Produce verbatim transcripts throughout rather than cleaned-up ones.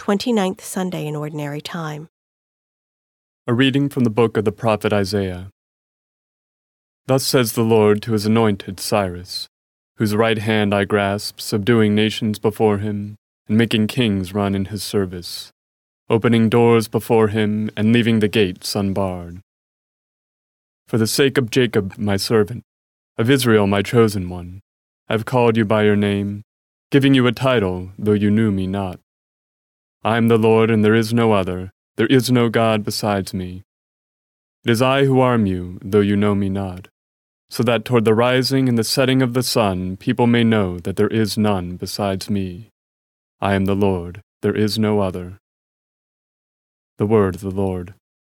twenty-ninth Sunday in Ordinary Time. A reading from the book of the prophet Isaiah. Thus says the Lord to his anointed Cyrus, whose right hand I grasp, subduing nations before him, and making kings run in his service, opening doors before him, and leaving the gates unbarred. For the sake of Jacob my servant, of Israel my chosen one, I have called you by your name, giving you a title, though you knew me not. I am the Lord, and there is no other, there is no God besides me. It is I who arm you, though you know me not, so that toward the rising and the setting of the sun people may know that there is none besides me. I am the Lord, there is no other. The word of the Lord.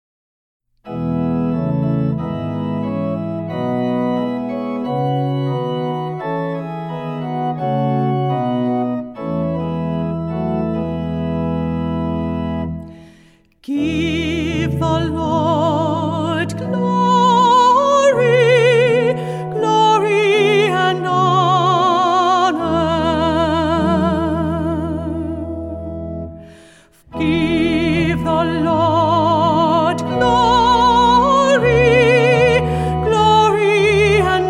Give the Lord glory, glory and honor. Give the Lord glory, glory and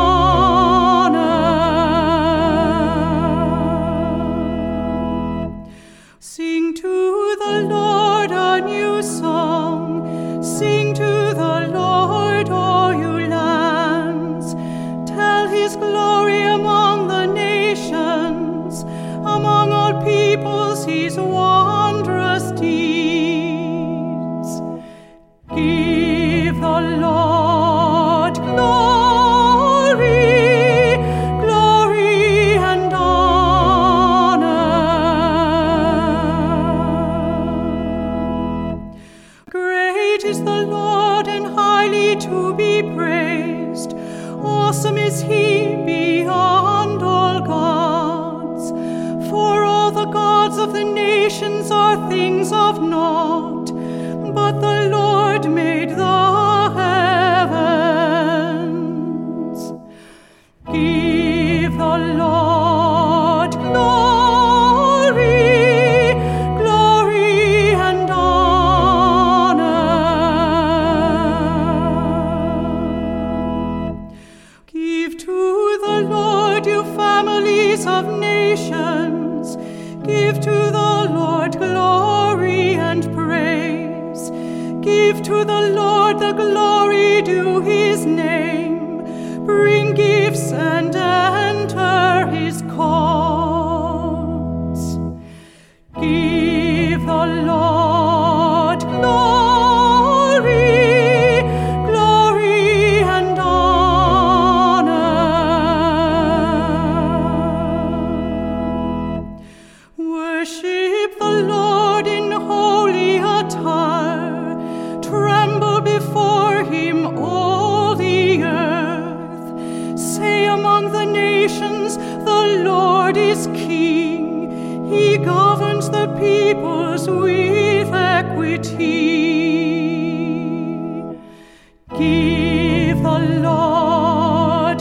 honor. Sing to the Lord a new song. Sing to the Lord, all you lands. Tell his glory among the nations, among all peoples his wondrous deeds. Give the Lord glory, glory and honor. Great is the Lord and highly to be praised. Awesome is he beyond all gods. For all the gods of the nations are things of naught, but the Lord made the heavens. Give the Lord glory, glory and honor. Give to the Lord, you families of nations. Give to the Lord glory and praise. Give to the Lord the glory due his name. Bring gifts and enter his courts. Give the Lord glory, glory and honor. Worship the Lord in holy attire. Tremble before him, all the earth. Say among the nations, the Lord is King. He governs the peoples with equity. Give the Lord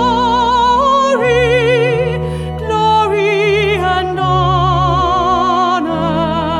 glory, glory and honor.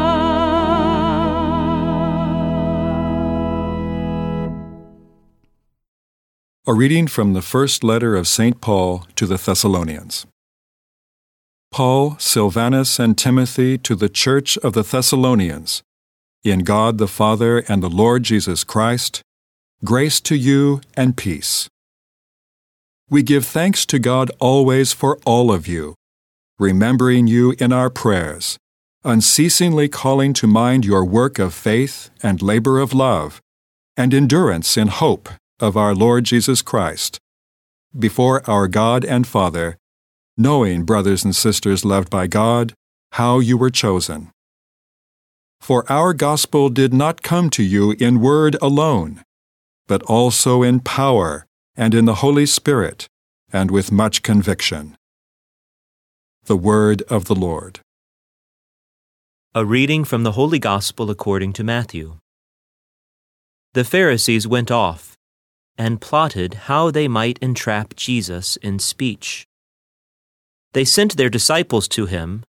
A reading from the first letter of Saint Paul to the Thessalonians. Paul, Silvanus, and Timothy to the church of the Thessalonians, in God the Father and the Lord Jesus Christ, grace to you and peace. We give thanks to God always for all of you, remembering you in our prayers, unceasingly calling to mind your work of faith and labor of love, and endurance in hope of our Lord Jesus Christ, before our God and Father, knowing, brothers and sisters loved by God, how you were chosen. For our gospel did not come to you in word alone, but also in power and in the Holy Spirit, and with much conviction. The word of the Lord. A reading from the Holy Gospel according to Matthew. The Pharisees went off and plotted how they might entrap Jesus in speech. They sent their disciples to him,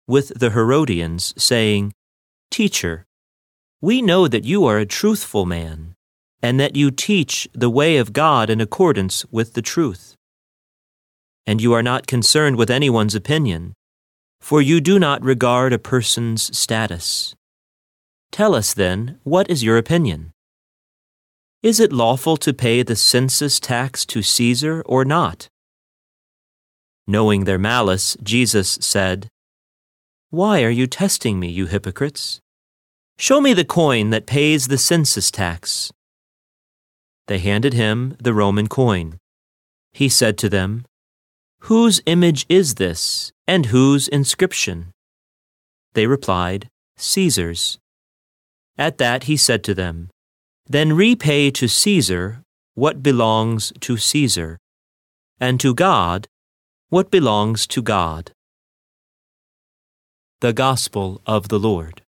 with the Herodians, saying, "Teacher, we know that you are a truthful man, and that you teach the way of God in accordance with the truth. And you are not concerned with anyone's opinion, for you do not regard a person's status. Tell us then, what is your opinion? Is it lawful to pay the census tax to Caesar or not?" Knowing their malice, Jesus said, "Why are you testing me, you hypocrites? Show me the coin that pays the census tax." They handed him the Roman coin. He said to them, "Whose image is this, and whose inscription?" They replied, "Caesar's." At that he said to them, "Then repay to Caesar what belongs to Caesar, and to God what belongs to God." The Gospel of the Lord.